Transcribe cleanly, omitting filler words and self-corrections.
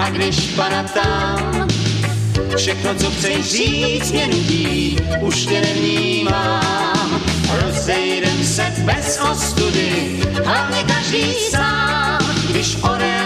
A když panatám, všechno, co chceš říct, mě nudí, už tě nevnímám. Rozejdem se bez ostudy, hlavně každý sám, když